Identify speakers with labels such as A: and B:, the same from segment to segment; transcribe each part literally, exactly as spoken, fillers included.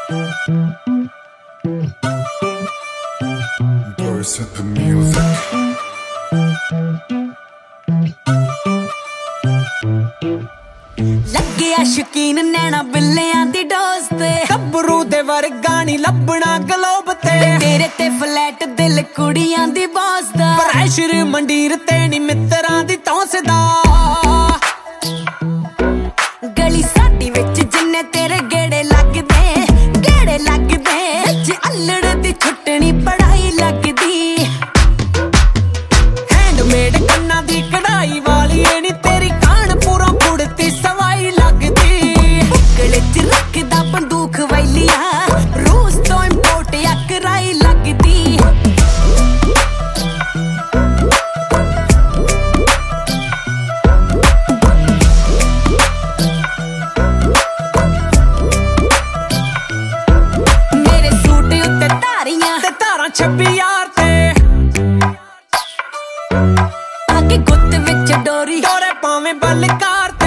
A: Boris hit the music.
B: ਲੱਗਿਆ ਸ਼ਕੀਨ ਨੈਣਾ ਬਿੱਲਿਆਂ ਦੀ dose ਤੇ ਗੱਭਰੂ ਦੇ ਵਰਗਾ ਨੀ ਲੱਭਣਾ ਗਲੋਬ ਤੇ ਤੇਰੇ ਤੇ ਫਲੈਟ ਦਿਲ ਕੁੜੀਆਂ ਦੀ ਬਾਸ ਦਾ ਪ੍ਰੈਸ਼ਰ ਮੰਡੀਰ ਤੇ ਨੀ ਮਿੱਤਰਾਂ ਦੀ ਤੌਂਸਦਾ ਗਲੀ ਸਾਡੀ ਵਿੱਚ ਜਿੰਨੇ ਤੇਰੇ ਗੇੜੇ ਲੱਗਦੇ ਗੇੜੇ ਲੱਗਦੇ ਜੇ ਅਲੜ ਦੀ ਛੁੱਟਣੀ ਪੜਾਈ ਲੱਗਦੀ ਹੈਂਡਮੇਡ ਕੰਨਾਂ ਦੀ ਕਢਾਈ ਵਾਲੀ ਏ ਨੀ ਤੇਰੀ ਕਾਣ ਪੂਰਾ ਕੁੜਤੀ ਸਵਾਈ ਲੱਗਦੀ ਬੁੱਕਲੇ ਚ ਰੱਖਦਾ ਬੰਦੂਕ ਵੈਲੀਆ ਰੂਸ ਤੋਂ ਇੰਪੋਰਟ ਅਕਰਾਈ ਲੱਗਦੀ ਮੇਰੇ ਸੂਟ ਉੱਤੇ ਧਾਰੀਆਂ ਤੇ ਧਾਰਾਂ ਛੱਬੀ ਯਾਰ ਤੇ ਆਗੇ ਗੁੱਤ ਵਿੱਚ ਡੋਰੀ ਡੋਰੇ ਪਾਵੇਂ ਬਲਕਾਰ ਤੇ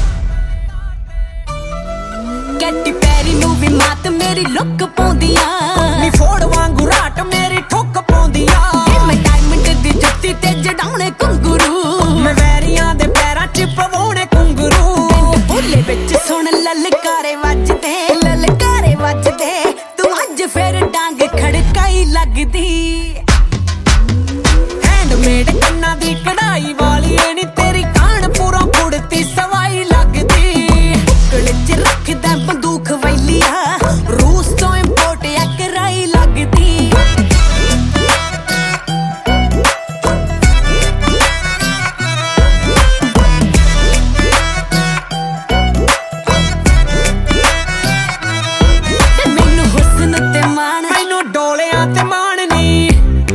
B: ਕੈਟੀ ਪੈਰੀ ਨੂੰ ਵੀ ਮਾਤ ਮੇਰੀ ਲੁੱਕ ਪਾਉਂਦੀਆਂ ਨੀ ਫੋੜ ਵਾਂਗੂ ਰਾਟ ਮੇਰੀ ਠੁੱਕ ਪਾਉਂਦੀਆਂ ਮੈਂ ਡਾਇਮੰਡ ਦੀ ਜੁੱਤੀ ਤੇ ਜਡਾਉਣੇ ਘੁੰਗਰੂ ਮੈਂ ਵੈਰੀਆਂ ਦੇ ਪੈਰਾਂ 'ਚ ਪਵਾਉਣੇ ਘੁੰਗਰੂ ਬੁੱਲੇ ਵਿੱਚ ਸੁਣ ਲਲਕਾਰੇ ਵੱਜਦੇ ਲਲਕਾਰੇ ਵੱਜਦੇ ਤੂੰ ਅੱਜ ਫੇਰ ਡਾਂਗ ਖੜਕਾਈ ਲੱਗਦੀ ਹੈਂਡਮੇਡ ਕੰਨਾਂ ਦੀ ਕਢਾਈ ਵਾਲੀ ਏ ਨੀ ਤੇਰੀ ਕਾਣ ਪੂਰਾ ਕੁੜਤੀ ਸਵਾਈ ਲੱਗਦੀ ਬੁੱਕਲ ਚ ਰੱਖਦਾ ਬੰਦੂਕ ਵੈਲੀਆ ਰੂਸ ਤੋਂ ਇੰਪੋਰਟ ਅਕਰਾਈ ਲੱਗਦੀ ਮੈਨੂੰ ਹੁਸਨ ਤੇ ਮਾਣ ਮੈਨੂੰ ਡੋਲਿਆਂ ਤੇ ਮਾਣ ਨੀ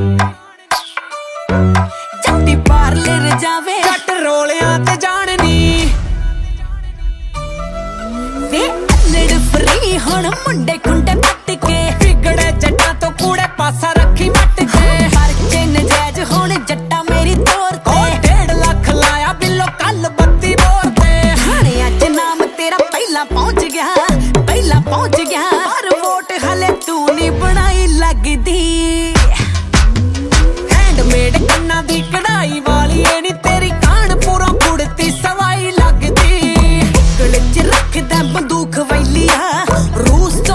B: ਜੱਟੀ ਪਾਰਲਰ ਜਾਵੇ ਜੱਟ ਰੋਲਿਆਂ ਤੇ ਜਾਣਨੀ ਵੇ ਅਲੜ ਫਰੀ ਹੁਣ ਮੁੰਡੇ ਖੁੰਡੇ ਪੱਟ ਕੇ ਵਿਗੜੇ ਜੱਟਾਂ ਤੋਂ ਕੂੜੇ ਪਾਸਾ ਰੱਖੀ ਵੱਟ ਕੇ ਪਰਚੇ ਨਜਾਇਜ਼ ਹੁਣ ਜੱਟਾ ਮੇਰੀ ਤੋਰ ਤੇ ਡੇਢ ਲੱਖ ਲਾਇਆ ਬਿੱਲੋ ਕੱਲ ਬੱਤੀ ਬੋਰ ਤੇ ਹਾਣੇ ਅੱਜ ਨਾਮ ਤੇਰਾ ਪਹਿਲਾਂ ਪਹੁੰਚ ਗਿਆ ਪਹਿਲਾਂ ਪਹੁੰਚ ਗਿਆ ਪਰ ਵੋਟ ਹਲੇ ਤੂੰ ਨੀ ਬਣਾਈ ਲੱਗਦੀ ਹੈਂਡਮੇਡ ਕੰਨਾਂ ਦੀ ਕਢਾਈ ਵਾਲੀ ਏ ਨੀ ਤੇਰੀ ਕਾਣ ਪੂਰਾ ਕੁੜਤੀ ਸਵਾਈ ਲੱਗਦੀ ਬੁੱਕਲ ਚ ਰੱਖਦਾ ਬੰਦੂਕ ਵੈਲੀਆ ਰੂਸ